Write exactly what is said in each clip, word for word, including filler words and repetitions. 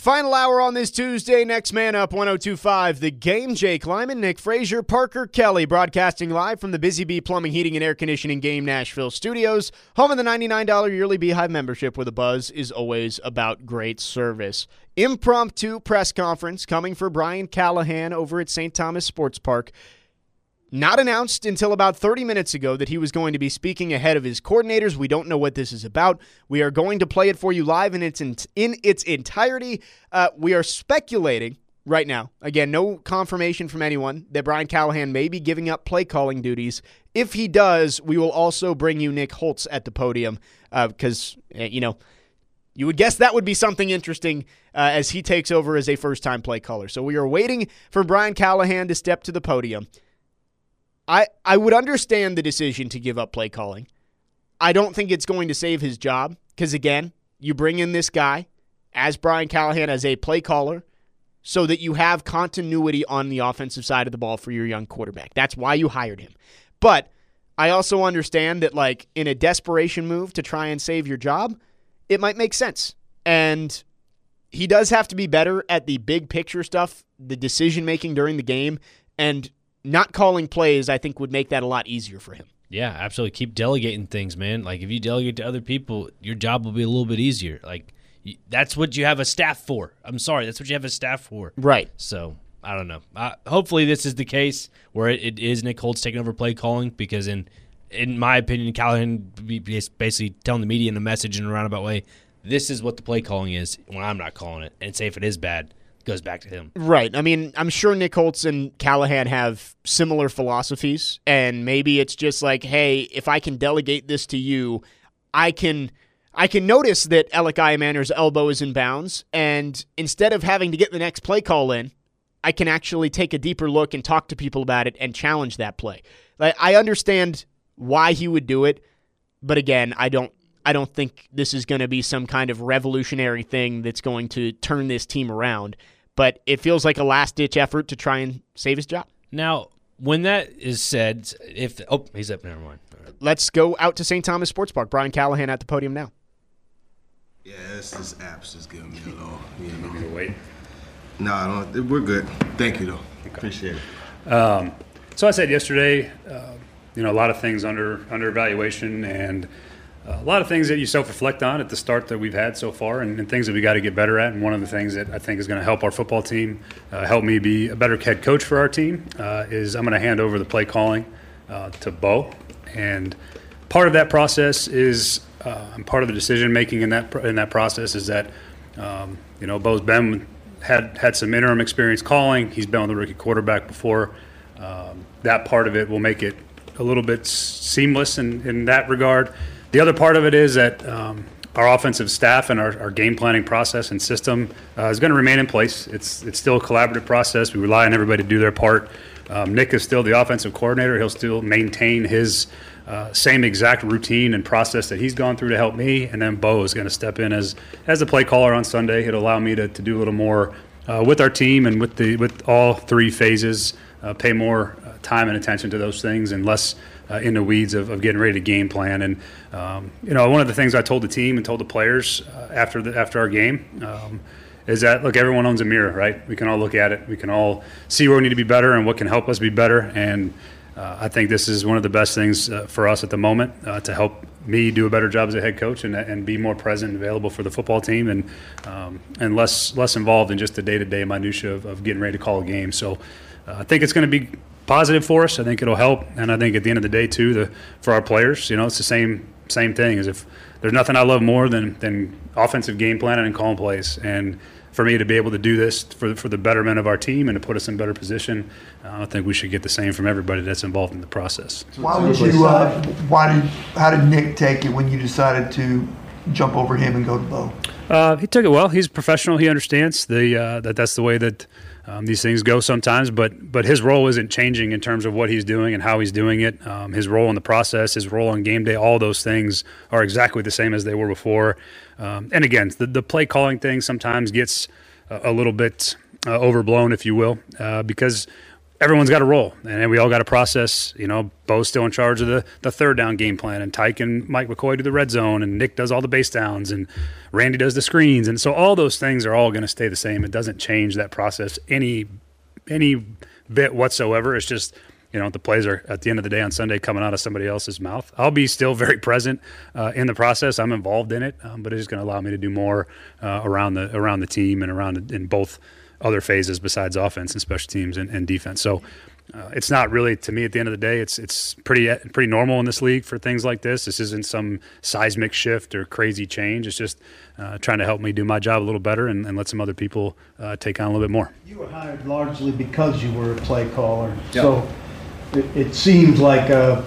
Final hour on this Tuesday. Next man up, one oh two point five The Game. Jake Lyman, Nick Frazier, Parker Kelly, broadcasting live from the Busy Bee Plumbing, Heating, and Air Conditioning Game Nashville studios. Home of the ninety-nine dollars yearly Beehive membership, where the buzz is always about great service. Impromptu press conference coming for Brian Callahan over at Saint Thomas Sports Park. Not announced until about thirty minutes ago that he was going to be speaking ahead of his coordinators. We don't know what this is about. We are going to play it for you live in its in, in its entirety. Uh, we are speculating right now, again, no confirmation from anyone, that Brian Callahan may be giving up play calling duties. If he does, we will also bring you Nick Holtz at the podium because, uh, you know, you would guess that would be something interesting uh, as he takes over as a first-time play caller. So we are waiting for Brian Callahan to step to the podium. I, I would understand the decision to give up play calling. I don't think it's going to save his job because, again, you bring in this guy as Brian Callahan as a play caller so that you have continuity on the offensive side of the ball for your young quarterback. That's why you hired him. But I also understand that, like, in a desperation move to try and save your job, it might make sense. And he does have to be better at the big picture stuff, the decision-making during the game, and not calling plays, I think, would make that a lot easier for him. Yeah, absolutely. Keep delegating things, man. Like, if you delegate to other people, your job will be a little bit easier. Like, that's what you have a staff for. I'm sorry, that's what you have a staff for. Right. So, I don't know. Uh, hopefully this is the case where it, it is Nick Holtz taking over play calling because, in in my opinion, Callahan is basically telling the media in a message in a roundabout way, this is what the play calling is when I'm not calling it. And say if it is bad, goes back to him. Right. I mean, I'm sure Nick Holtz and Callahan have similar philosophies, and maybe it's just like, hey, if I can delegate this to you, I can I can notice that Alec Iamaner's elbow is in bounds, and instead of having to get the next play call in, I can actually take a deeper look and talk to people about it and challenge that play. Like, I understand why he would do it, but again, I don't I don't think this is going to be some kind of revolutionary thing that's going to turn this team around. But it feels like a last-ditch effort to try and save his job. Now, when that is said, if the, oh, he's up. Never mind. Let's go out to Saint Thomas Sports Park. Brian Callahan at the podium now. Yeah, this, this app's just giving me a little, you know. Need to wait? No, I don't. We're good. Thank you, though. Okay. Appreciate it. Um, so I said yesterday, uh, you know, a lot of things under under evaluation and a lot of things that you self-reflect on at the start that we've had so far and, and things that we got to get better at. And one of the things that I think is going to help our football team, uh, help me be a better head coach for our team, uh, is I'm going to hand over the play calling uh, to Bo. And part of that process is, uh, and part of the decision-making in that in that process is that, um, you know, Bo's been had, had some interim experience calling. He's been with the rookie quarterback before. Um, that part of it will make it a little bit seamless in, in that regard. The other part of it is that um, our offensive staff and our, our game planning process and system uh, is going to remain in place. It's it's still a collaborative process. We rely on everybody to do their part. Um, Nick is still the offensive coordinator. He'll still maintain his uh, same exact routine and process that he's gone through to help me. And then Bo is going to step in as as the play caller on Sunday. It'll allow me to, to do a little more uh, with our team and with the with all three phases, uh, pay more uh, time and attention to those things and less Uh, in the weeds of, of getting ready to game plan. And, um, you know, one of the things I told the team and told the players uh, after the, after our game um, is that, look, everyone owns a mirror, right? We can all look at it. We can all see where we need to be better and what can help us be better. And uh, I think this is one of the best things uh, for us at the moment uh, to help me do a better job as a head coach and, and be more present and available for the football team and um, and less less involved in just the day-to-day minutia of, of getting ready to call a game. So uh, I think it's going to be positive for us. I think it'll help, and I think at the end of the day too, the for our players, you know, it's the same same thing. As if there's nothing I love more than than offensive game planning and calling plays, and for me to be able to do this for for the betterment of our team and to put us in better position, uh, I think we should get the same from everybody that's involved in the process. Why would you? Uh, why did? How did Nick take it when you decided to jump over him and go to Bo? Uh, he took it well. He's a professional. He understands the uh, that that's the way that. Um, these things go sometimes, but but his role isn't changing in terms of what he's doing and how he's doing it. Um, his role in the process, his role on game day, all those things are exactly the same as they were before. Um, and again, the, the play calling thing sometimes gets a, a little bit uh, overblown, if you will, uh, because everyone's got a role, and we all got to process. You know, Bo's still in charge of the, the third down game plan, and Tyke and Mike McCoy do the red zone, and Nick does all the base downs, and Randy does the screens. And so all those things are all going to stay the same. It doesn't change that process any any bit whatsoever. It's just, you know, the plays are, at the end of the day on Sunday, coming out of somebody else's mouth. I'll be still very present uh, in the process. I'm involved in it, um, but it's just going to allow me to do more uh, around the around the team and around in both other phases besides offense and special teams and, and defense. So uh, it's not really, to me, at the end of the day, it's it's pretty pretty normal in this league for things like this. This isn't some seismic shift or crazy change. It's just uh, trying to help me do my job a little better and, and let some other people uh, take on a little bit more. You were hired largely because you were a play caller. Yep. So it, it seems like a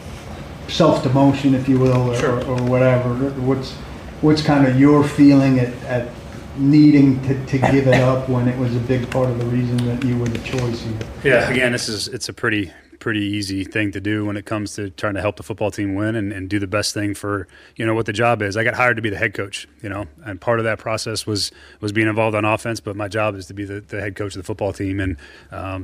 self-demotion, if you will, or, Sure. or whatever. What's what's kind of your feeling at, at needing to, to give it up when it was a big part of the reason that you were the choice here? Yeah, again, this is it's a pretty pretty easy thing to do when it comes to trying to help the football team win and, and do the best thing for, you know, what the job is. I got hired to be the head coach, you know, and part of that process was was being involved on offense, but my job is to be the, the head coach of the football team, and um,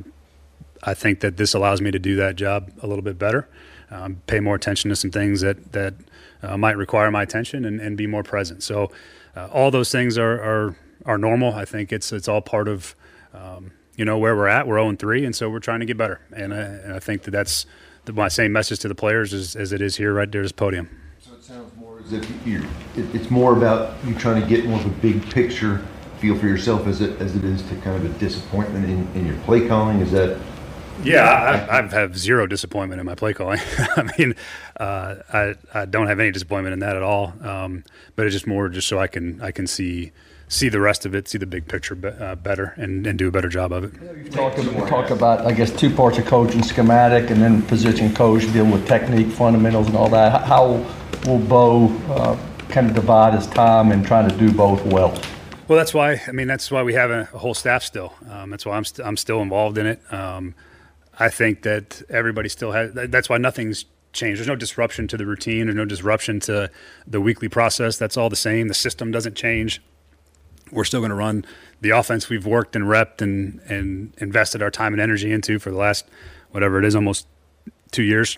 I think that this allows me to do that job a little bit better, um, pay more attention to some things that that uh, might require my attention, and, and be more present. So uh, all those things are, are are normal. I think it's it's all part of um, you know where we're at. We're oh and three, and so we're trying to get better. And I, and I think that that's the, my same message to the players as, as it is here right there at this podium. So it sounds more as if you're, it, it's more about you trying to get more of a big picture feel for yourself as it as it is to kind of a disappointment in, in your play calling. Is that? Yeah, I, I have zero disappointment in my play calling. I mean, uh, I I don't have any disappointment in that at all. Um, but it's just more just so I can I can see. see the rest of it, see the big picture be, uh, better, and, and do a better job of it. You talk, talk about, I guess, two parts of coaching, schematic, and then position coach, dealing with technique, fundamentals, and all that. How will Bo uh, kind of divide his time and trying to do both well? Well, that's why, I mean, that's why we have a, a whole staff still. Um, that's why I'm, st- I'm still involved in it. Um, I think that everybody still has, that's why nothing's changed. There's no disruption to the routine. There's no disruption to the weekly process. That's all the same. The system doesn't change. We're still going to run the offense we've worked and repped and, and invested our time and energy into for the last, whatever it is, almost two years.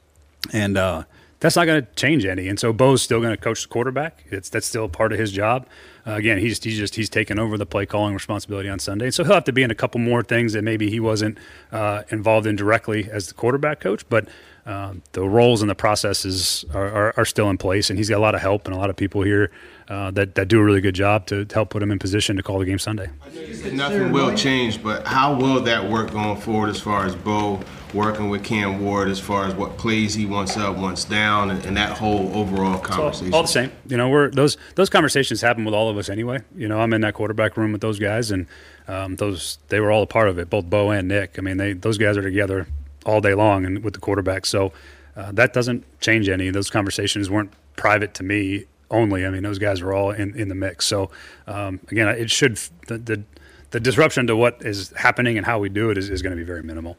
And uh, that's not going to change any. And so Bo's still going to coach the quarterback. It's That's still part of his job. Uh, again, he's, he's just he's taken over the play calling responsibility on Sunday. And so he'll have to be in a couple more things that maybe he wasn't uh, involved in directly as the quarterback coach. But um, the roles and the processes are, are, are still in place. And he's got a lot of help and a lot of people here Uh, that, that do a really good job to, to help put him in position to call the game Sunday. Nothing will change, but how will that work going forward as far as Bo working with Cam Ward, as far as what plays he wants up, wants down, and, and that whole overall conversation? All, all the same. You know, we're those those conversations happen with all of us anyway. You know, I'm in that quarterback room with those guys, and um, those they were all a part of it, both Bo and Nick. I mean, they those guys are together all day long and with the quarterback. So uh, that doesn't change any. Those conversations weren't private to me only. I mean, those guys were all in, in the mix. So, um, again, it should the, the the disruption to what is happening and how we do it is, is going to be very minimal.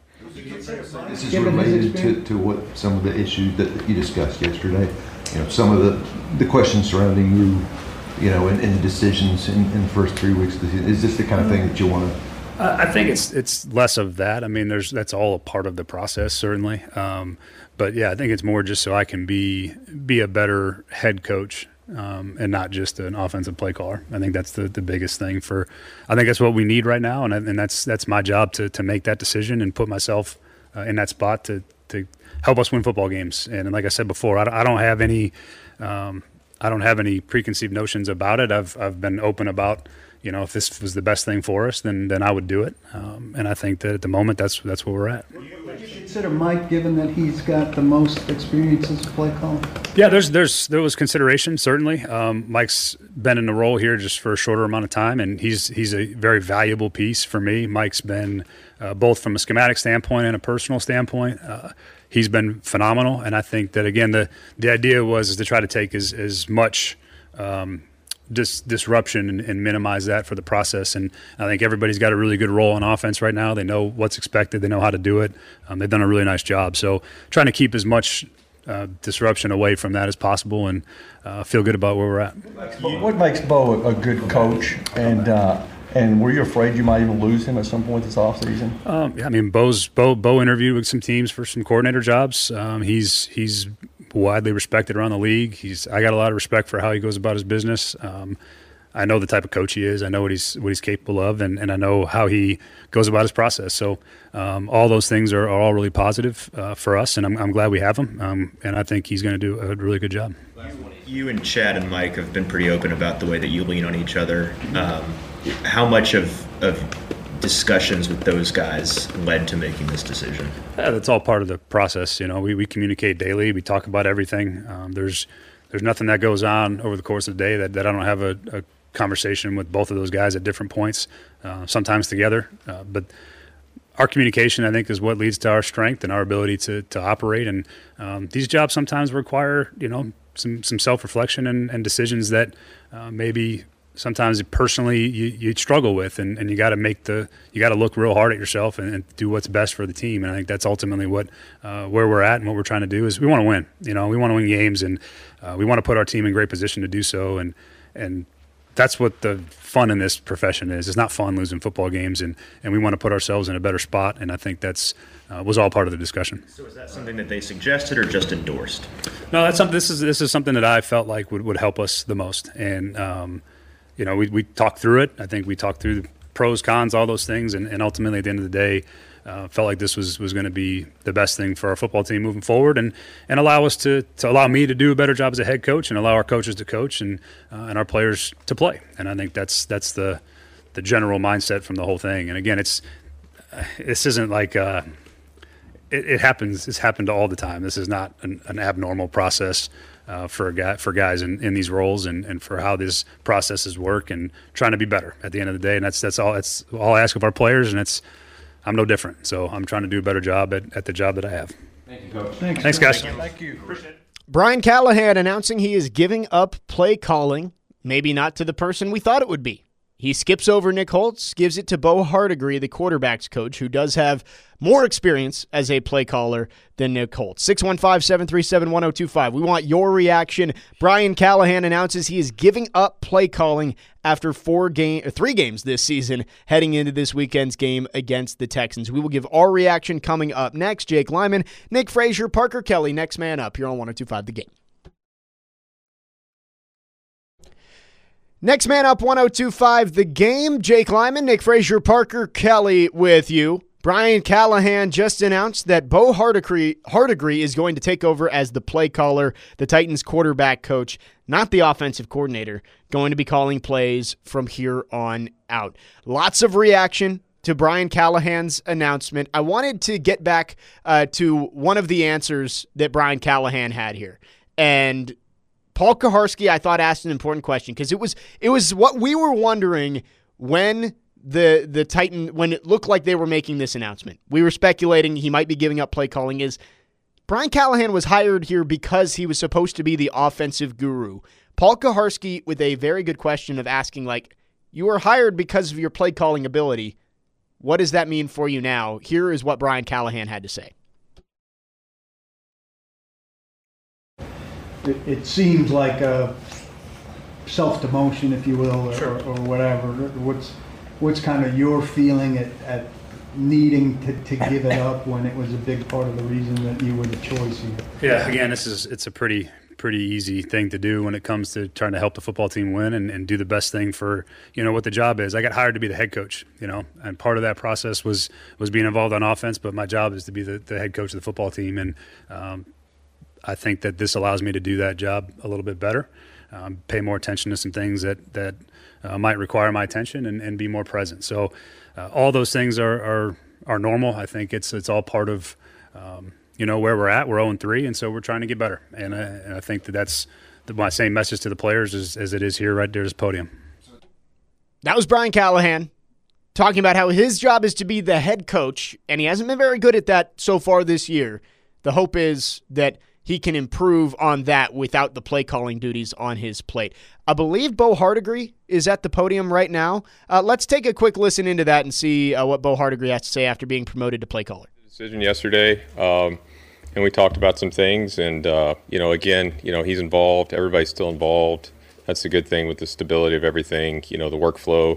This is related to, to what some of the issues that you discussed yesterday. You know, some of the the questions surrounding you, you know, and, and the decisions in, in the first three weeks of the season. Is this the kind of thing that you want to? I think it's it's less of that. I mean, there's that's all a part of the process, certainly. Um, but yeah, I think it's more just so I can be be a better head coach. Um, and not just an offensive play caller. I think that's the, the biggest thing for. I think that's what we need right now, and and that's that's my job to to make that decision and put myself uh, in that spot to to help us win football games. And like I said before, I, I don't have any um, I don't have any preconceived notions about it. I've I've been open about, you know, if this was the best thing for us, then then I would do it. Um, and I think that at the moment that's that's where we're at. Would you consider Mike, given that he's got the most experience as a play caller? Yeah, there's there's there was consideration, certainly. Um, Mike's been in the role here just for a shorter amount of time, and he's he's a very valuable piece for me. Mike's been uh, both from a schematic standpoint and a personal standpoint. Uh, he's been phenomenal, and I think that again the the idea was is to try to take as as much um, dis- disruption and, and minimize that for the process. And I think everybody's got a really good role on offense right now. They know what's expected. They know how to do it. Um, they've done a really nice job. So trying to keep as much uh, disruption away from that as possible, and uh, feel good about where we're at. What makes Bo a good coach, and uh, And were you afraid you might even lose him at some point this offseason? Um, yeah, I mean, Bo's, Bo, Bo interviewed with some teams for some coordinator jobs. Um, he's he's widely respected around the league. He's I got a lot of respect for how he goes about his business. Um, I know the type of coach he is. I know what he's what he's capable of, and, and I know how he goes about his process. So um, all those things are, are all really positive uh, for us, and I'm, I'm glad we have him. Um, and I think he's going to do a really good job. You and Chad and Mike have been pretty open about the way that you lean on each other. Um, how much of, of discussions with those guys led to making this decision? Yeah, that's all part of the process. You know, we, we communicate daily. We talk about everything. Um, there's there's nothing that goes on over the course of the day that, that I don't have a, a conversation with both of those guys at different points, uh, sometimes together. Uh, but our communication, I think, is what leads to our strength and our ability to to operate. And um, these jobs sometimes require, you know, some some self-reflection and, and decisions that uh, maybe sometimes personally you, you struggle with, and, and you got to make the you got to look real hard at yourself and, and do what's best for the team. And I think that's ultimately what uh, where we're at and what we're trying to do is we want to win. You know, we want to win games, and uh, we want to put our team in great position to do so. And and that's what the fun in this profession is. It's not fun losing football games, and, and we want to put ourselves in a better spot. And I think that's uh, was all part of the discussion. So is that something that they suggested or just endorsed? No, that's something. This is this is something that I felt like would, would help us the most. And um, you know, we we talked through it. I think we talked through the pros, cons, all those things, and, and ultimately at the end of the day, uh, felt like this was, was going to be the best thing for our football team moving forward, and, and allow us to, to allow me to do a better job as a head coach, and allow our coaches to coach, and uh, and our players to play. And I think that's that's the the general mindset from the whole thing. And again, it's this isn't like uh, it, it happens. It's happened all the time. This is not an, an abnormal process. Uh, for a guy, for guys in, in these roles, and, and for how these processes work, and trying to be better at the end of the day. And that's that's all that's all I ask of our players, and it's I'm no different. So I'm trying to do a better job at, at the job that I have. Thank you, Coach. Thanks, Thanks guys. Thank you. Appreciate it. Brian Callahan announcing he is giving up play calling, maybe not to the person we thought it would be. He skips over Nick Holtz, gives it to Bo Hardigree, the quarterback's coach, who does have more experience as a play caller than Nick Holtz. six one five, seven three seven, one oh two five. We want your reaction. Brian Callahan announces he is giving up play calling after four game, or three games this season, heading into this weekend's game against the Texans. We will give our reaction coming up next. Jake Lyman, Nick Frazier, Parker Kelly, next man up here on one oh two five The Game. Next man up, one oh two five The Game. Jake Lyman, Nick Frazier, Parker Kelly with you. Brian Callahan just announced that Bo Hardigree, Hardigree is going to take over as the play caller, the Titans quarterback coach, not the offensive coordinator, going to be calling plays from here on out. Lots of reaction to Brian Callahan's announcement. I wanted to get back uh, to one of the answers that Brian Callahan had here. And Paul Kuharsky, I thought, asked an important question, because it was it was what we were wondering when the the Titan when it looked like they were making this announcement. We were speculating he might be giving up play calling. Is Brian Callahan was hired here because he was supposed to be the offensive guru. Paul Kuharsky with a very good question of asking, like, you were hired because of your play calling ability. What does that mean for you now? Here is what Brian Callahan had to say. It, it seems like a self-demotion, if you will, or, Sure. or whatever. What's what's kind of your feeling at, at needing to, to give it up when it was a big part of the reason that you were the choice here? Yeah, again, this is it's a pretty pretty easy thing to do when it comes to trying to help the football team win and, and do the best thing for, you know, what the job is. I got hired to be the head coach, you know, and part of that process was was being involved on offense, but my job is to be the, the head coach of the football team. And um, I think that this allows me to do that job a little bit better, um, pay more attention to some things that, that uh, might require my attention, and, and be more present. So uh, all those things are, are are normal. I think it's it's all part of um, you know, where we're at. We're oh and three, and so we're trying to get better. And, uh, and I think that that's the, my same message to the players as, as it is here right there at this podium. That was Brian Callahan talking about how his job is to be the head coach, and he hasn't been very good at that so far this year. The hope is that he can improve on that without the play calling duties on his plate. I believe Bo Hardigree is at the podium right now. Uh, let's take a quick listen into that and see uh, what Bo Hardigree has to say after being promoted to play caller. Decision yesterday, um, and we talked about some things, and uh, you know, again, you know, he's involved. Everybody's still involved. That's the good thing with the stability of everything. You know, the workflow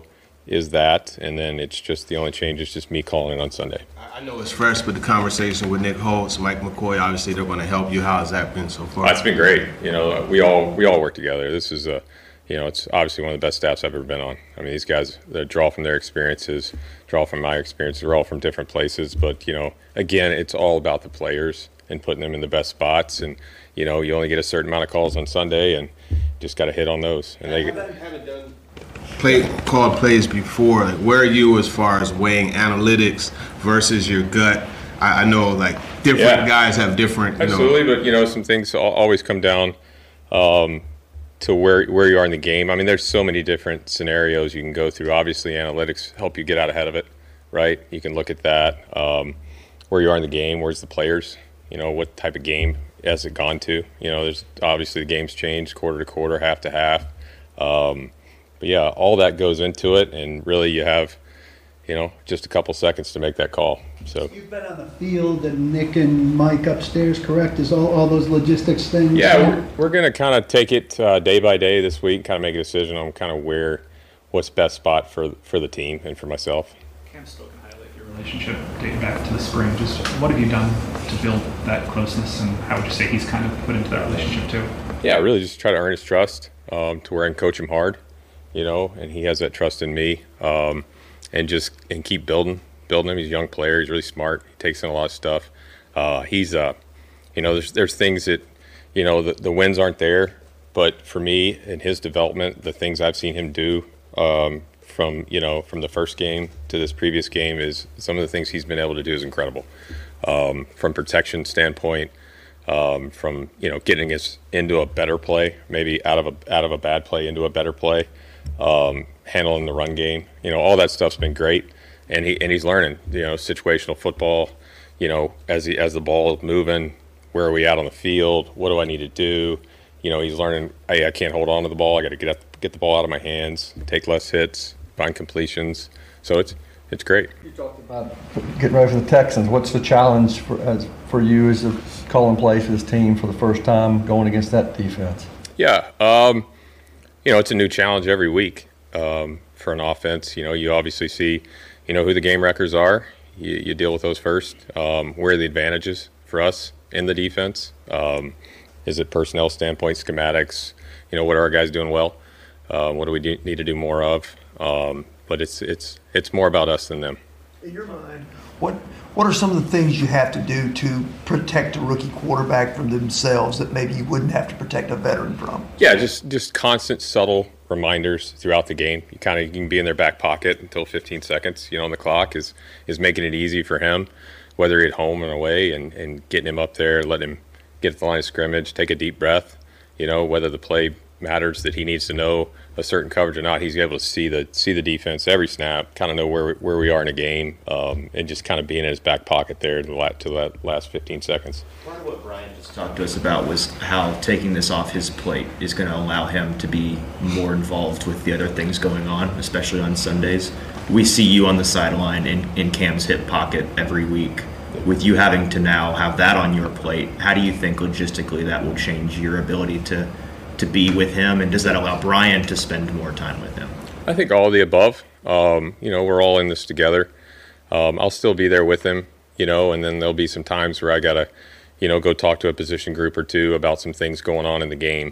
is that, and then it's just the only change is just me calling it on Sunday. I know it's fresh, but the conversation with Nick Holtz, Mike McCoy, obviously they're going to help you. How has that been so far? That's been great. You know, we all we all work together. This is a, you know, it's obviously one of the best staffs I've ever been on. I mean, these guys they draw from their experiences, draw from my experiences. They're all from different places, but you know, again, it's all about the players and putting them in the best spots. And you know, you only get a certain amount of calls on Sunday, and just got to hit on those. And they haven't done play called plays before. Like, where are you as far as weighing analytics versus your gut? I, I know like different Yeah. guys have different. You Absolutely, know, but you know, some things al- always come down um, to where where you are in the game. I mean, there's so many different scenarios you can go through. Obviously, analytics help you get out ahead of it, right? You can look at that, um, where you are in the game, where's the players, you know, what type of game has it gone to? You know, there's obviously the game's changed quarter to quarter, half to half. Um, but yeah, all that goes into it, and really you have, you know, just a couple seconds to make that call. So You've been on the field and Nick and Mike upstairs, correct? Is all, all those logistics things? yeah, we're, we're going to kind of take it uh, day by day this week, kind of make a decision on kind of where, what's best spot for for the team and for myself. Cam still can highlight your relationship dating back to the spring. Just what have you done to build that closeness, and how would you say he's kind of put into that relationship too? Yeah, really just try to earn his trust um, to where I can coach him hard, you know, and he has that trust in me, um, and just and keep building, building him. He's a young player. He's really smart. He takes in a lot of stuff. Uh, he's, uh, you know, there's there's things that, you know, the, the wins aren't there, but for me in his development, the things I've seen him do um, from, you know, from the first game to this previous game is some of the things he's been able to do is incredible. Um, from protection standpoint, um, from, you know, getting us into a better play, maybe out of a out of a bad play into a better play, um, handling the run game, you know, all that stuff's been great, and he and he's learning, you know, situational football, you know, as he, as the ball is moving, where are we at on the field? What do I need to do? You know, he's learning. Hey, I can't hold on to the ball. I got to get up, get the ball out of my hands, take less hits, find completions. So it's it's great. You talked about getting ready for the Texans. What's the challenge for as for you as a calling play for this team for the first time going against that defense? Yeah, um, you know, it's a new challenge every week um, for an offense. You know, you obviously see, you know, who the game wreckers are. You, you deal with those first. Um, where are the advantages for us in the defense? Um, is it personnel standpoint, schematics? You know, what are our guys doing well? Uh, what do we do, need to do more of? Um, but it's it's it's more about us than them. In your mind, what what are some of the things you have to do to protect a rookie quarterback from themselves that maybe you wouldn't have to protect a veteran from? Yeah, just just constant, subtle reminders throughout the game. You kind of you can be in their back pocket until fifteen seconds, you know, on the clock is is making it easy for him, whether at home and away, and, and getting him up there, letting him get to the line of scrimmage, take a deep breath, you know, whether the play matters that he needs to know a certain coverage or not, he's able to see the see the defense every snap, kind of know where where we are in a game, um, and just kind of being in his back pocket there to the, to the last fifteen seconds. Part of what Brian just talked to us about was how taking this off his plate is going to allow him to be more involved with the other things going on, especially on Sundays. We see you on the sideline in, in Cam's hip pocket every week. With you having to now have that on your plate, how do you think logistically that will change your ability to to be with him, and does that allow Brian to spend more time with him? I think all of the above. Um, you know, we're all in this together. Um, I'll still be there with him, you know, and then there'll be some times where I gotta, you know, go talk to a position group or two about some things going on in the game,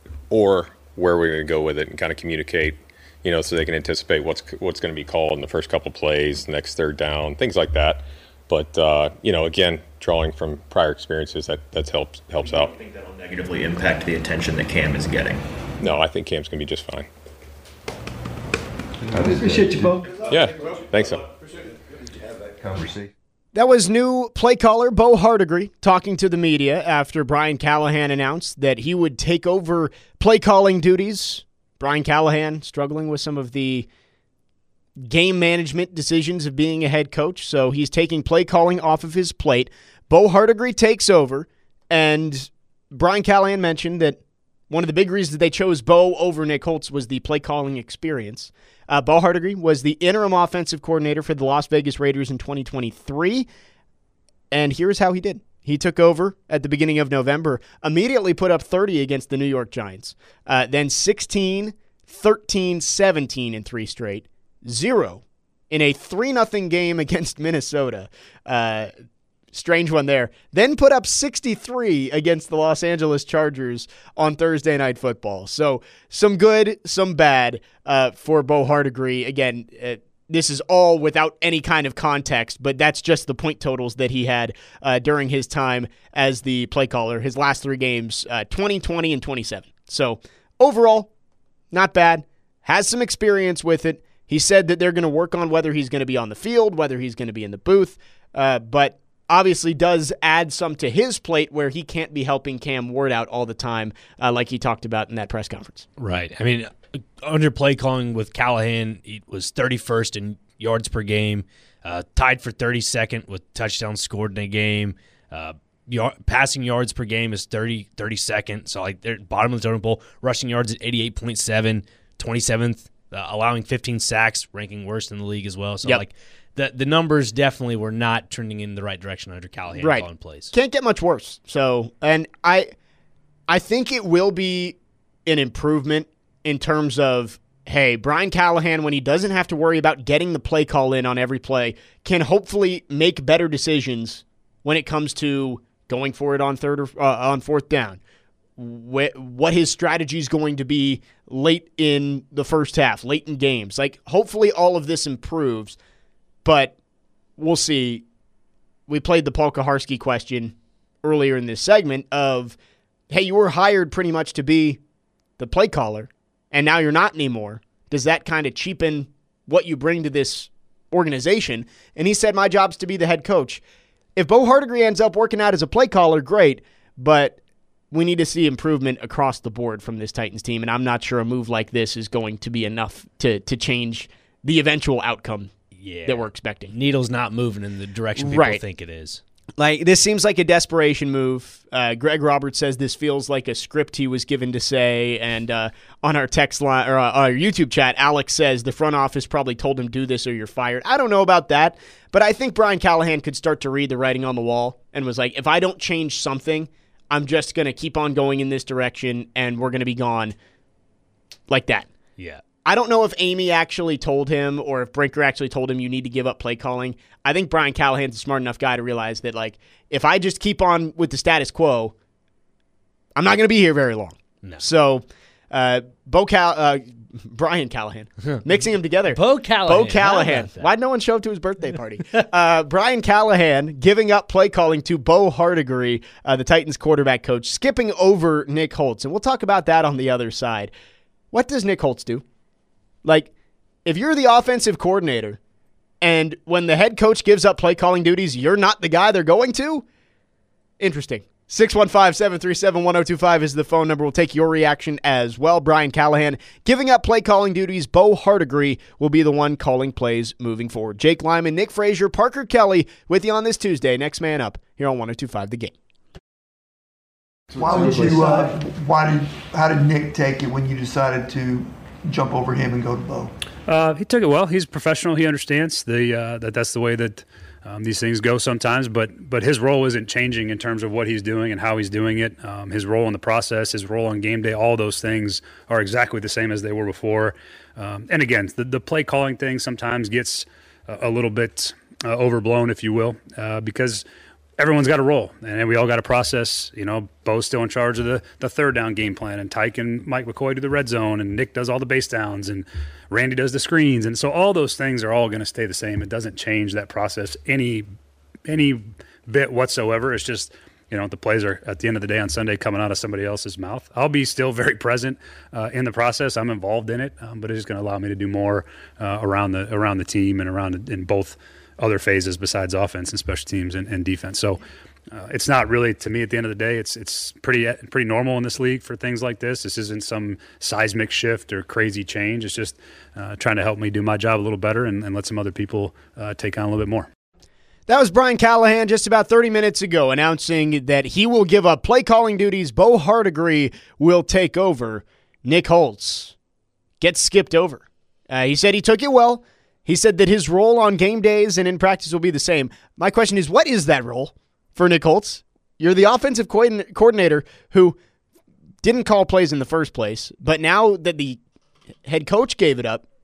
or where we're going to go with it and kind of communicate, you know, so they can anticipate what's what's going to be called in the first couple plays, next third down, things like that. But uh, you know, again, drawing from prior experiences, that that's helps helps out. Do you think that'll negatively impact the attention that Cam is getting? No, I think Cam's going to be just fine. Appreciate you, Bo. Yeah, thanks. So. Conversation. That was new play caller Bo Hardigree talking to the media after Brian Callahan announced that he would take over play calling duties. Brian Callahan struggling with some of the game management decisions of being a head coach, so he's taking play calling off of his plate. Bo Hardigree takes over, and Brian Callahan mentioned that one of the big reasons they chose Bo over Nick Holtz was the play calling experience. Uh, Bo Hardigree was the interim offensive coordinator for the Las Vegas Raiders in twenty twenty-three, and here's how he did. He took over at the beginning of November, immediately put up thirty against the New York Giants, uh, then sixteen, thirteen, seventeen in three straight, zero in a three nothing game against Minnesota. Uh, strange one there. Then put up sixty-three against the Los Angeles Chargers on Thursday Night Football. So some good, some bad uh, for Bo Hardegree. Again, uh, this is all without any kind of context, but that's just the point totals that he had uh, during his time as the play caller. His last three games, uh, twenty, twenty, and twenty-seven. So overall, not bad. Has some experience with it. He said that they're going to work on whether he's going to be on the field, whether he's going to be in the booth, uh, but obviously does add some to his plate where he can't be helping Cam Ward out all the time uh, like he talked about in that press conference. Right. I mean, under play calling with Callahan, he was thirty-first in yards per game, uh, tied for thirty-second with touchdowns scored in a game. Uh, yard, passing yards per game is thirty, thirty-second. So, like, they're bottom of the totem pole. Rushing yards at eighty-eight point seven, twenty-seventh, uh, allowing fifteen sacks, ranking worst in the league as well. So, yep. like, the the numbers definitely were not trending in the right direction under Callahan right. calling plays. Can't get much worse. So, and I, I think it will be an improvement in terms of, hey, Brian Callahan, when he doesn't have to worry about getting the play call in on every play, can hopefully make better decisions when it comes to going for it on third or uh, on fourth down. Wh- what his strategy is going to be late in the first half, late in games. Like, hopefully all of this improves, but we'll see. We played the Paul Kaharski question earlier in this segment of, hey, you were hired pretty much to be the play caller, and now you're not anymore. Does that kind of cheapen what you bring to this organization? And he said, my job's to be the head coach. If Bo Hardegree ends up working out as a play caller, great, but we need to see improvement across the board from this Titans team, and I'm not sure a move like this is going to be enough to to change the eventual outcome yeah. that we're expecting. Needle's not moving in the direction people right. think it is. Like, this seems like a desperation move. Uh, Greg Roberts says this feels like a script he was given to say. And uh, on our text line or uh, our YouTube chat, Alex says the front office probably told him do this or you're fired. I don't know about that, but I think Brian Callahan could start to read the writing on the wall and was like, if I don't change something, I'm just going to keep on going in this direction and we're going to be gone like that. Yeah. I don't know if Amy actually told him or if Brinker actually told him you need to give up play calling. I think Brian Callahan's a smart enough guy to realize that, like, if I just keep on with the status quo, I'm not going to be here very long. No. So, uh, Bo Cal- uh, Brian Callahan, mixing them together. Bo Callahan. Bo Callahan. Why'd no one show up to his birthday party? uh, Brian Callahan giving up play calling to Bo Hardegree, uh, the Titans quarterback coach, skipping over Nick Holtz. And we'll talk about that on the other side. What does Nick Holtz do? Like, if you're the offensive coordinator and when the head coach gives up play calling duties, you're not the guy they're going to? Interesting. six one five, seven three seven, one oh two five is the phone number. We'll take your reaction as well. Brian Callahan giving up play calling duties. Bo Hardegree will be the one calling plays moving forward. Jake Lyman, Nick Frazier, Parker Kelly with you on this Tuesday. Next man up here on one oh two five The Game. Why would you, uh, why did, how did Nick take it when you decided to jump over him and go to Bo? Uh, he took it well. He's a professional. He understands the uh, that that's the way that um, these things go sometimes. But but his role isn't changing in terms of what he's doing and how he's doing it. Um, his role in the process, his role on game day, all those things are exactly the same as they were before. Um, and again, the, the play calling thing sometimes gets a, a little bit uh, overblown, if you will, uh, because everyone's got a role, and we all got a process. You know, Bo's still in charge of the, the third down game plan, and Tyke and Mike McCoy do the red zone, and Nick does all the base downs, and Randy does the screens. And so all those things are all going to stay the same. It doesn't change that process any any bit whatsoever. It's just, you know, the plays are, at the end of the day on Sunday, coming out of somebody else's mouth. I'll be still very present uh, in the process. I'm involved in it, um, but it's just going to allow me to do more uh, around the around the team and around in both other phases besides offense and special teams and, and defense. So uh, it's not really, to me, at the end of the day, it's it's pretty pretty normal in this league for things like this. This isn't some seismic shift or crazy change. It's just uh, trying to help me do my job a little better and, and let some other people uh, take on a little bit more. That was Brian Callahan just about thirty minutes ago announcing that he will give up play calling duties. Bo Hardegree will take over. Nick Holtz gets skipped over. Uh, he said he took it well. He said that his role on game days and in practice will be the same. My question is, what is that role for Nick Holtz? You're the offensive co- coordinator who didn't call plays in the first place, but now that the head coach gave it up,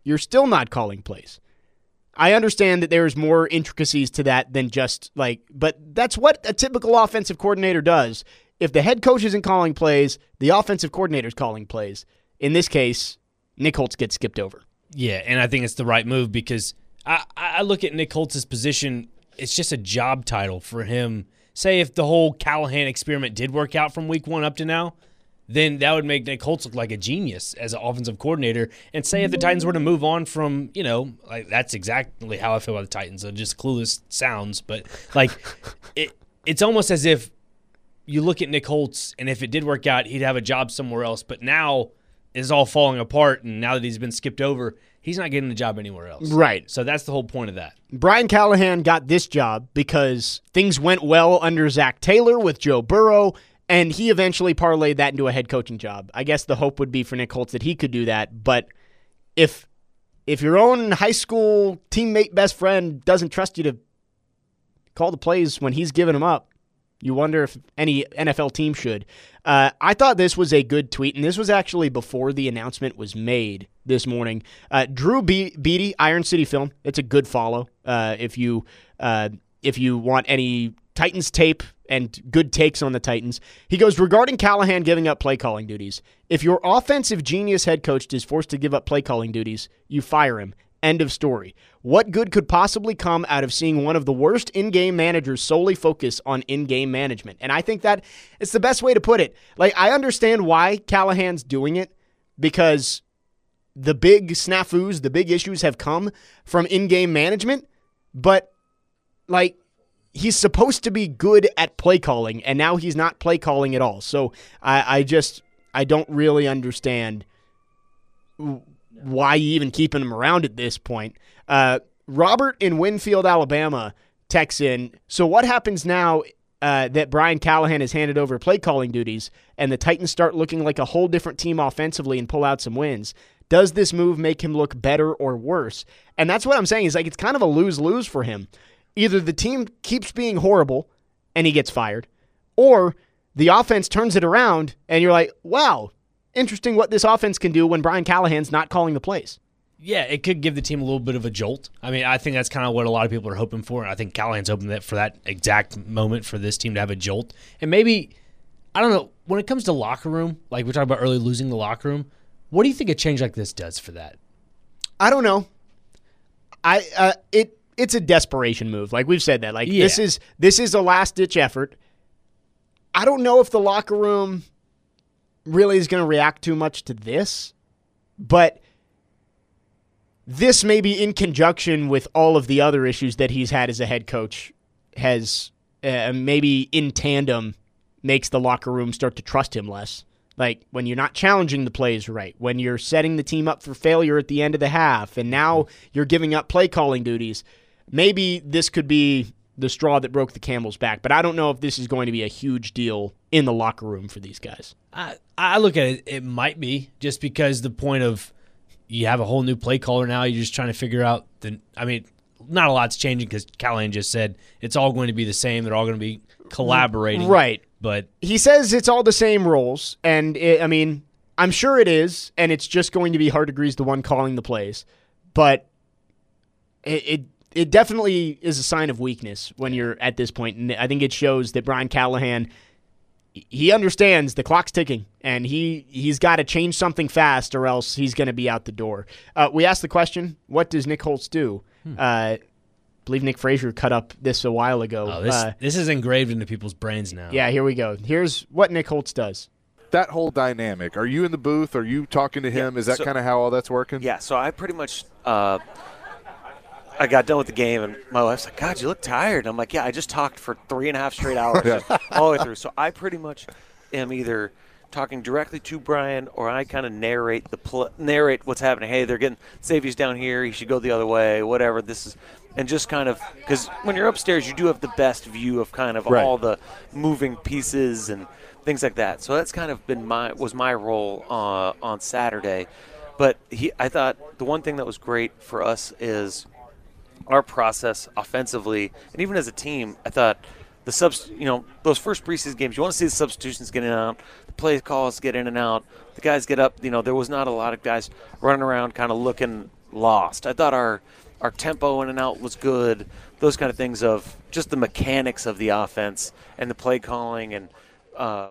you're still not calling plays. I understand that there's more intricacies to that than just like, but that's what a typical offensive coordinator does. If the head coach isn't calling plays, the offensive coordinator's calling plays. In this case, Nick Holtz gets skipped over. Yeah, and I think it's the right move because I, I look at Nick Holtz's position, it's just a job title for him. Say if the whole Callahan experiment did work out from week one up to now, then that would make Nick Holtz look like a genius as an offensive coordinator. And say if the Titans were to move on from, you know, like that's exactly how I feel about the Titans. It just clueless sounds, but like it, it's almost as if you look at Nick Holtz, and if it did work out, he'd have a job somewhere else. But now it's all falling apart, and now that he's been skipped over, he's not getting a job anywhere else. Right. So that's the whole point of that. Brian Callahan got this job because things went well under Zach Taylor with Joe Burrow, and he eventually parlayed that into a head coaching job. I guess the hope would be for Nick Holtz that he could do that, but if if your own high school teammate best friend doesn't trust you to call the plays when he's giving them up, you wonder if any N F L team should. Uh, I thought this was a good tweet, and this was actually before the announcement was made this morning. Uh, Drew Be- Beatty, Iron City Film. It's a good follow uh, if you uh, if you want any Titans tape and good takes on the Titans. He goes, regarding Callahan giving up play calling duties, if your offensive genius head coach is forced to give up play calling duties, you fire him. End of story. What good could possibly come out of seeing one of the worst in-game managers solely focus on in-game management? And I think that it's the best way to put it. Like, I understand why Callahan's doing it, because the big snafus, the big issues have come from in-game management, but, like, he's supposed to be good at play calling, and now he's not play calling at all. So I, I just, I don't really understand why you even keeping him around at this point. Uh, Robert in Winfield, Alabama texts in, so what happens now uh, that Brian Callahan has handed over play calling duties and the Titans start looking like a whole different team offensively and pull out some wins? Does this move make him look better or worse? And that's what I'm saying is like it's kind of a lose-lose for him. Either the team keeps being horrible and he gets fired, or the offense turns it around and you're like, wow, interesting what this offense can do when Brian Callahan's not calling the plays. Yeah, it could give the team a little bit of a jolt. I mean, I think that's kind of what a lot of people are hoping for. I think Callahan's hoping that for that exact moment for this team to have a jolt. And maybe, I don't know, when it comes to locker room, like we talked about early losing the locker room, what do you think a change like this does for that? I don't know. I uh, it it's a desperation move. Like we've said that. Like yeah. this is this is a last ditch effort. I don't know if the locker room really is going to react too much to this, but this maybe in conjunction with all of the other issues that he's had as a head coach has uh, maybe in tandem makes the locker room start to trust him less. Like when you're not challenging the plays right, when you're setting the team up for failure at the end of the half, and now you're giving up play calling duties, maybe this could be the straw that broke the camel's back. But I don't know if this is going to be a huge deal in the locker room for these guys. I, I look at it, it might be, just because the point of you have a whole new play caller now, you're just trying to figure out, the. I mean, not a lot's changing because Callahan just said it's all going to be the same. They're all going to be collaborating. Right. But he says it's all the same roles, and it, I mean, I'm sure it is, and it's just going to be Hard Degrees the one calling the plays. But it, it it definitely is a sign of weakness when you're at this point, and I think it shows that Brian Callahan, he understands the clock's ticking, and he, he's got to change something fast or else he's going to be out the door. Uh, we asked the question, what does Nick Holtz do? Hmm. Uh I believe Nick Frazier cut up this a while ago. Oh, this, uh, this is engraved into people's brains now. Yeah, here we go. Here's what Nick Holtz does. That whole dynamic. Are you in the booth? Are you talking to him? Yeah, is that so, kind of how all that's working? Yeah, so I pretty much uh, – I got done with the game, and my wife's like, God, you look tired. And I'm like, yeah, I just talked for three and a half straight hours yeah. all the way through. So I pretty much am either talking directly to Brian or I kind of narrate the pl- narrate what's happening. Hey, they're getting – Safety's down here. He should go the other way, whatever. This is – and just kind of – because when you're upstairs, you do have the best view of kind of right. all the moving pieces and things like that. So that's kind of been my – was my role uh, on Saturday. But he, I thought the one thing that was great for us is our process offensively, and even as a team, I thought the subs, you know, those first preseason games, you want to see the substitutions get in and out, the play calls get in and out, the guys get up. You know, there was not a lot of guys running around kind of looking lost. I thought our our tempo in and out was good. Those kind of things of just the mechanics of the offense and the play calling and. Uh,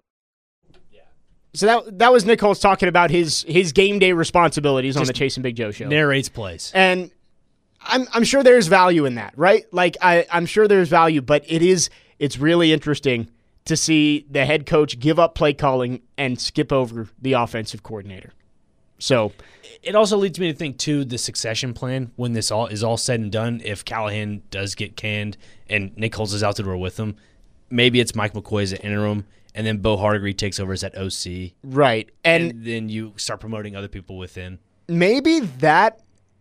So that that was Nick Holtz talking about his his game day responsibilities on Just the Chase and Big Joe show. Narrates plays. And I'm I'm sure there's value in that, right? Like I, I'm sure there's value, but it is it's really interesting to see the head coach give up play calling and skip over the offensive coordinator. So it also leads me to think too the succession plan when this all is all said and done. If Callahan does get canned and Nick Holtz is out the door with him, maybe it's Mike McCoy as an interim. And then Bo Hardegree takes over as that O C. Right. And, and then you start promoting other people within. Maybe that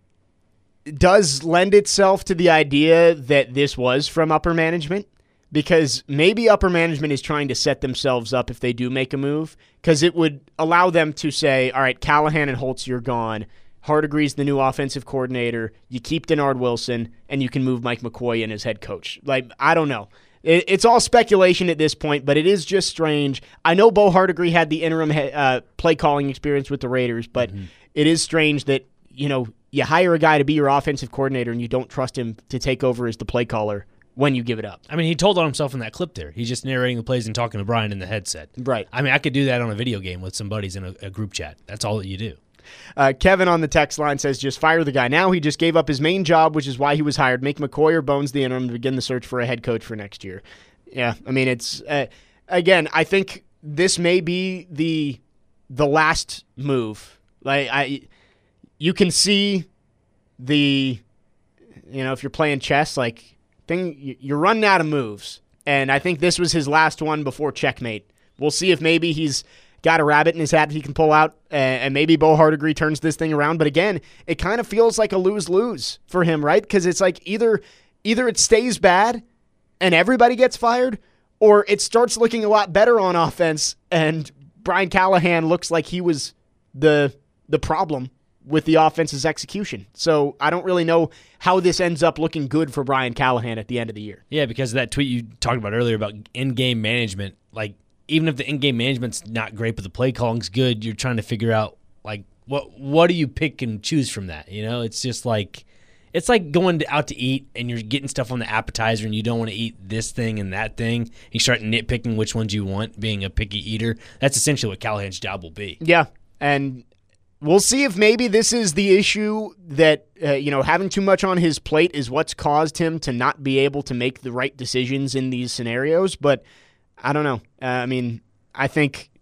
does lend itself to the idea that this was from upper management, because maybe upper management is trying to set themselves up if they do make a move, because it would allow them to say, all right, Callahan and Holtz, you're gone. Hardegree's the new offensive coordinator. You keep Denard Wilson, and you can move Mike McCoy in as head coach. Like, I don't know. It's all speculation at this point, but it is just strange. I know Bo Hardegree had the interim uh, play calling experience with the Raiders, but mm-hmm. it is strange that, you know, you hire a guy to be your offensive coordinator and you don't trust him to take over as the play caller when you give it up. I mean, he told on himself in that clip there. He's just narrating the plays and talking to Brian in the headset. Right. I mean, I could do that on a video game with some buddies in a, a group chat. That's all that you do. Uh, Kevin on the text line says, just fire the guy. Now he just gave up his main job, which is why he was hired. Make McCoy or Bones the interim to begin the search for a head coach for next year. Yeah, I mean, it's, uh, again, I think this may be the the last move. Like, I, you can see the, you know, if you're playing chess, like, thing, you're running out of moves. And I think this was his last one before checkmate. We'll see if maybe he's got a rabbit in his hat he can pull out, and maybe Bo Hardegree turns this thing around. But again, it kind of feels like a lose-lose for him, right? Because it's like either either it stays bad and everybody gets fired, or it starts looking a lot better on offense and Brian Callahan looks like he was the the problem with the offense's execution. So I don't really know how this ends up looking good for Brian Callahan at the end of the year. Yeah, because of that tweet you talked about earlier about in-game management, like, even if the in-game management's not great, but the play calling's good, you're trying to figure out, like, what what do you pick and choose from that? You know, it's just like, it's like going to, out to eat and you're getting stuff on the appetizer and you don't want to eat this thing and that thing. You start nitpicking which ones you want, being a picky eater. That's essentially what Callahan's job will be. Yeah, and we'll see if maybe this is the issue that, uh, you know, having too much on his plate is what's caused him to not be able to make the right decisions in these scenarios, but I don't know. Uh, I mean, I think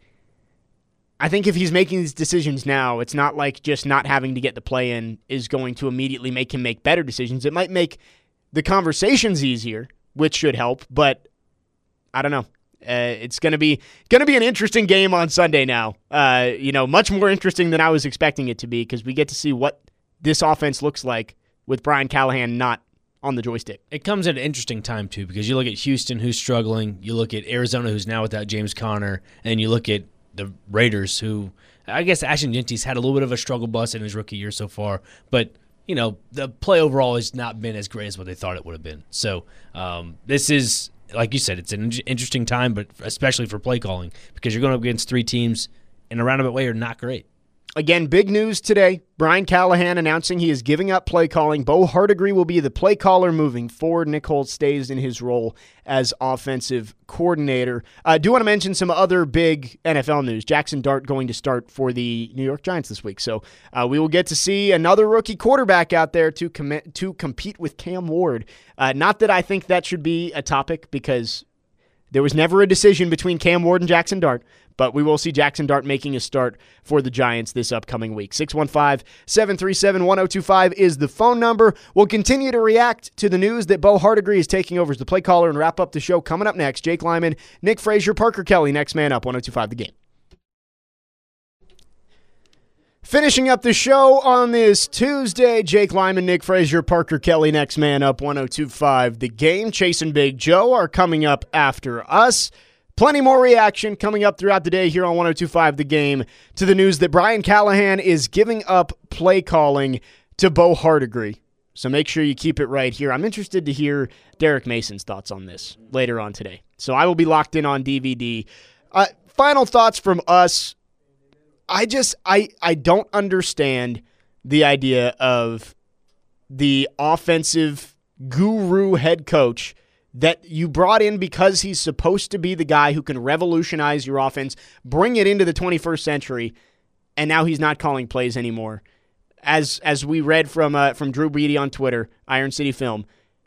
I think if he's making these decisions now, it's not like just not having to get the play in is going to immediately make him make better decisions. It might make the conversations easier, which should help, but I don't know. Uh, it's going to be going to be an interesting game on Sunday now. Uh, you know, much more interesting than I was expecting it to be, because we get to see what this offense looks like with Brian Callahan not on the joystick. It comes at an interesting time, too, because you look at Houston, who's struggling. You look at Arizona, who's now without James Conner. And you look at the Raiders, who, I guess Ashton Genty's had a little bit of a struggle bus in his rookie year so far. But, you know, the play overall has not been as great as what they thought it would have been. So um, this is, like you said, it's an interesting time, but especially for play calling, because you're going up against three teams in a roundabout way are not great. Again, big news today. Brian Callahan announcing he is giving up play calling. Bo Hardegree will be the play caller moving forward. Nick Holtz stays in his role as offensive coordinator. I uh, do want to mention some other big N F L news. Jackson Dart going to start for the New York Giants this week. So uh, we will get to see another rookie quarterback out there to, com- to compete with Cam Ward. Uh, not that I think that should be a topic, because there was never a decision between Cam Ward and Jackson Dart, but we will see Jackson Dart making a start for the Giants this upcoming week. six one five, seven three seven, one oh two five is the phone number. We'll continue to react to the news that Bo Hardegree is taking over as the play caller and wrap up the show coming up next. Jake Lyman, Nick Frazier, Parker Kelly, next man up, one oh two five The Game. Finishing up the show on this Tuesday, Jake Lyman, Nick Frazier, Parker Kelly, next man up, one oh two five The Game. Chase and Big Joe are coming up after us. Plenty more reaction coming up throughout the day here on one oh two five The Game to the news that Brian Callahan is giving up play calling to Bo Hardegree. So make sure you keep it right here. I'm interested to hear Derek Mason's thoughts on this later on today. So I will be locked in on D V D. Uh, final thoughts from us. I just, I, I don't understand the idea of the offensive guru head coach that you brought in because he's supposed to be the guy who can revolutionize your offense, bring it into the twenty-first century, and now he's not calling plays anymore. As as we read from uh, from Drew Beatty on Twitter, Iron City Film,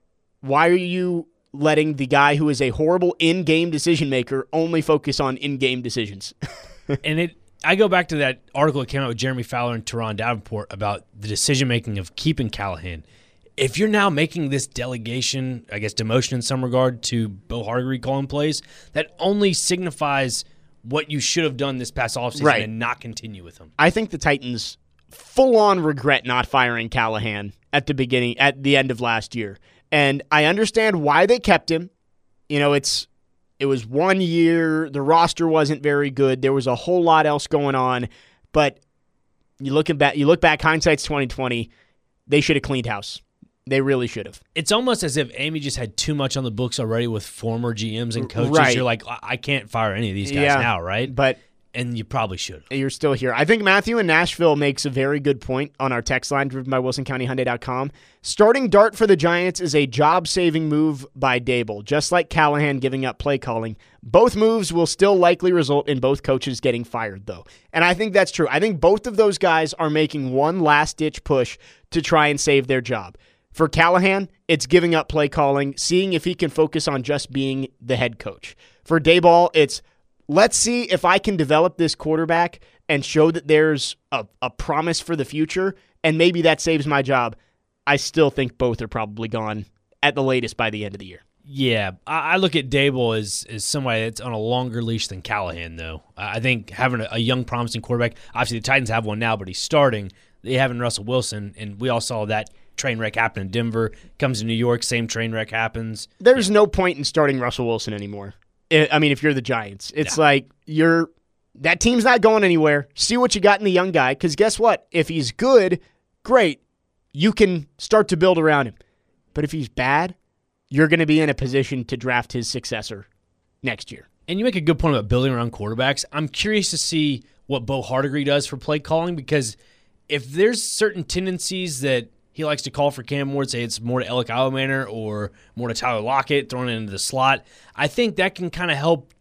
why are you letting the guy who is a horrible in-game decision maker only focus on in-game decisions? And it, I go back to that article that came out with Jeremy Fowler and Teron Davenport about the decision-making of keeping Callahan. If you're now making this delegation, I guess demotion in some regard, to Bo Hardegree calling plays, that only signifies what you should have done this past offseason Right. and not continue with him. I think the Titans full-on regret not firing Callahan at the beginning, at the end of last year. And I understand why they kept him. You know, it's it was one year. The roster wasn't very good. There was a whole lot else going on. But you look at back, you look back, hindsight's twenty twenty. They should have cleaned house. They really should have. It's almost as if Amy just had too much on the books already with former G Ms and coaches. Right. You're like, I I can't fire any of these guys Yeah, now, right? But and you probably should. You're still here. I think Matthew in Nashville makes a very good point on our text line driven by Wilson County Hyundai dot com. Starting Dart for the Giants is a job-saving move by Dable, just like Callahan giving up play calling. Both moves will still likely result in both coaches getting fired, though. And I think that's true. I think both of those guys are making one last-ditch push to try and save their job. For Callahan, it's giving up play calling, seeing if he can focus on just being the head coach. For Daboll, it's let's see if I can develop this quarterback and show that there's a, a promise for the future, and maybe that saves my job. I still think both are probably gone at the latest by the end of the year. Yeah, I I look at Dable as, as somebody that's on a longer leash than Callahan, though. I think having a, a young, promising quarterback, obviously the Titans have one now, but he's starting. They have in Russell Wilson, and we all saw that train wreck happen in Denver. Comes to New York, same train wreck happens. There's no point in starting Russell Wilson anymore. I I mean, if you're the Giants, it's Yeah. like you're that team's not going anywhere. See what you got in the young guy, because guess what? If he's good, great. You can start to build around him. But if he's bad, you're going to be in a position to draft his successor next year. And you make a good point about building around quarterbacks. I'm curious to see what Bo Hardegree does for play calling, because if there's certain tendencies that he likes to call for Cam Ward, say it's more to Alec Manor or more to Tyler Lockett, throwing it into the slot, I think that can kind of help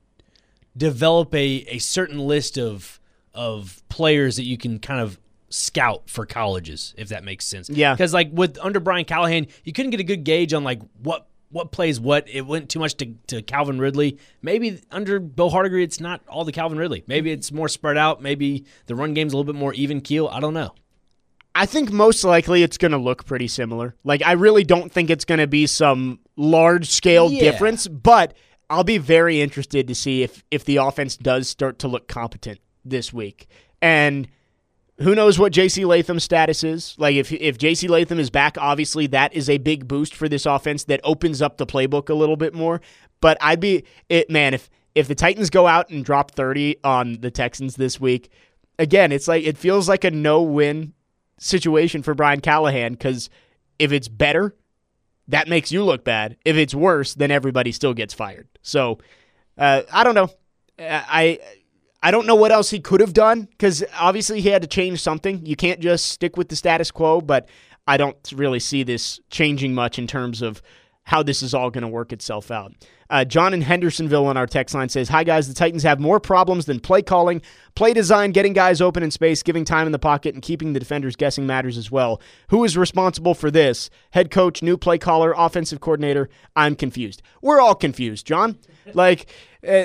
develop a, a certain list of of players that you can kind of scout for colleges, if that makes sense. Yeah. Because like with under Brian Callahan, you couldn't get a good gauge on like what what plays what. It went too much to, to Calvin Ridley. Maybe under Bo Hardegree, it's not all the Calvin Ridley. Maybe it's more spread out. Maybe the run game's a little bit more even keel. I don't know. I think most likely it's going to look pretty similar. Like, I really don't think it's going to be some large-scale Yeah. difference, but I'll be very interested to see if, if the offense does start to look competent this week. And who knows what J C Latham's status is. Like, if if J C Latham is back, obviously that is a big boost for this offense that opens up the playbook a little bit more. But I'd be, it man, if if the Titans go out and drop thirty on the Texans this week, again, it's like it feels like a no-win situation for Brian Callahan, because if it's better, that makes you look bad. If it's worse, then everybody still gets fired. So uh, I don't know. I I don't know what else he could have done, because obviously he had to change something. You can't just stick with the status quo, but I don't really see this changing much in terms of how this is all going to work itself out. Uh, John in Hendersonville on our text line says, hi, guys. The Titans have more problems than play calling. Play design, getting guys open in space, giving time in the pocket, and keeping the defenders guessing matters as well. Who is responsible for this? Head coach, new play caller, offensive coordinator? I'm confused. We're all confused, John. Like, uh,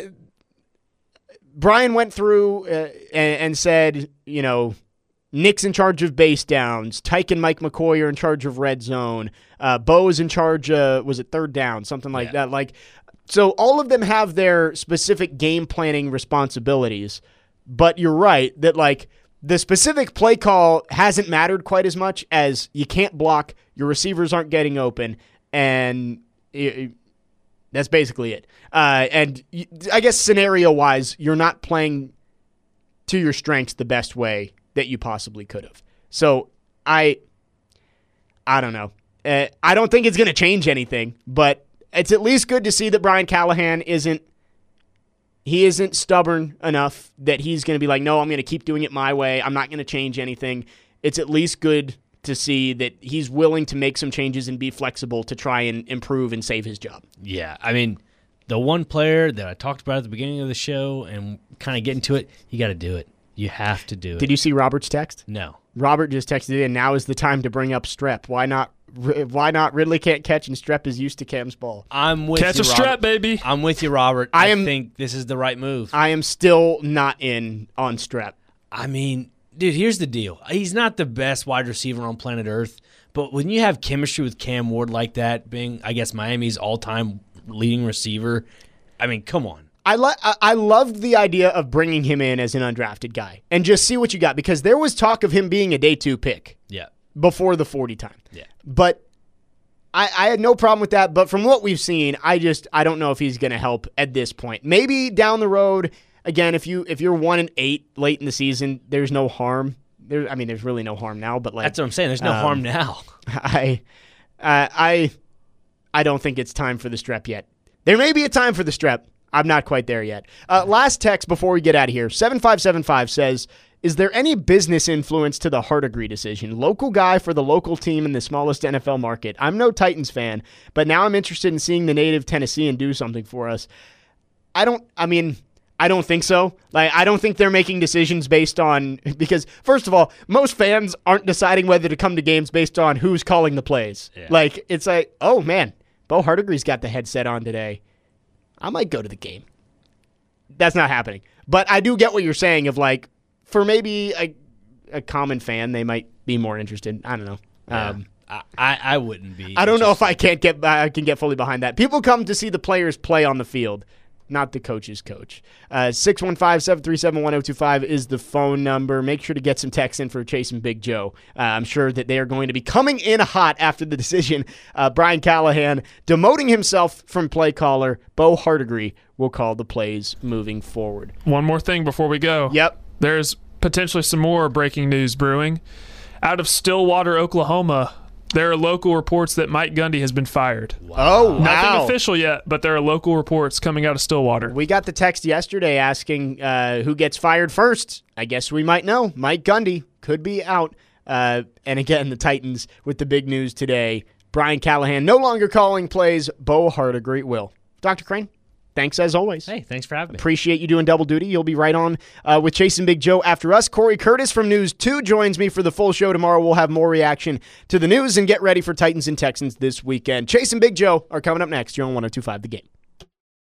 Brian went through uh, and, and said, you know, Nick's in charge of base downs. Tyke and Mike McCoy are in charge of red zone. Uh, Bo is in charge, uh, was it third down? Something like Yeah. that. Like, so all of them have their specific game planning responsibilities. But you're right that, like, the specific play call hasn't mattered quite as much as you can't block, your receivers aren't getting open, and it, that's basically it. Uh, and y- I guess scenario-wise, you're not playing to your strengths the best way that you possibly could have. So I, I don't know. Uh, I don't think it's going to change anything, but it's at least good to see that Brian Callahan isn't, he isn't stubborn enough that he's going to be like, no, I'm going to keep doing it my way. I'm not going to change anything. it's at least good to see that he's willing to make some changes and be flexible to try and improve and save his job. Yeah, I mean, the one player that I talked about at the beginning of the show and kind of getting to it, you got to do it. You have to do it. Did you see Robert's text? No. Robert just texted in, now is the time to bring up Strep. Why not Why not Ridley can't catch and Strep is used to Cam's ball? I'm with catch you, a Robert. Strep, baby. I'm with you, Robert. I, I am, think this is the right move. I am still not in on Strep. I mean, dude, here's the deal. He's not the best wide receiver on planet Earth, but when you have chemistry with Cam Ward like that, being, I guess, Miami's all-time leading receiver, I mean, come on. I lo- I loved the idea of bringing him in as an undrafted guy and just see what you got, because there was talk of him being a day two pick. Yeah. Before the forty time. Yeah. But I, I had no problem with that. But from what we've seen, I just I don't know if he's going to help at this point. Maybe down the road, again, if you if you're one and eight late in the season, there's no harm. There, I mean, there's really no harm now. But like that's what I'm saying. There's no um, harm now. I, uh, I, I don't think it's time for the Strep yet. There may be a time for the Strep. I'm not quite there yet. Uh, last text before we get out of here. seven five seven five says, is there any business influence to the Hardigree decision? Local guy for the local team in the smallest N F L market. I'm no Titans fan, but now I'm interested in seeing the native Tennessean do something for us. I don't, I mean, I don't think so. Like, I don't think they're making decisions based on, because first of all, most fans aren't deciding whether to come to games based on who's calling the plays. Yeah. Like, it's like, oh man, Bo Hardigree's got the headset on today. I might go to the game. That's not happening. But I do get what you're saying of like, for maybe a, a common fan, they might be more interested. I don't know. Yeah. Um, I, I wouldn't be. I don't know if I can't get I can get fully behind that. People come to see the players play on the field, not the coach's coach. Uh, six one five, seven three seven, one oh two five is the phone number. Make sure to get some texts in for Chase and Big Joe. Uh, I'm sure that they are going to be coming in hot after the decision. Uh, Brian Callahan demoting himself from play caller. Bo Hardigree will call the plays moving forward. One more thing before we go. Yep. There's potentially some more breaking news brewing. Out of Stillwater, Oklahoma, there are local reports that Mike Gundy has been fired. Wow. Oh, wow. Nothing official yet, but there are local reports coming out of Stillwater. We got the text yesterday asking uh, who gets fired first. I guess we might know. Mike Gundy could be out. Uh, and again, the Titans with the big news today. Brian Callahan no longer calling plays. Bo Hardigree will. Doctor Crane, thanks as always. Hey, thanks for having me. Appreciate you doing double duty. You'll be right on uh, with Chase and Big Joe after us. Corey Curtis from News two joins me for the full show tomorrow. We'll have more reaction to the news and get ready for Titans and Texans this weekend. Chase and Big Joe are coming up next. You're on one oh two point five The Game.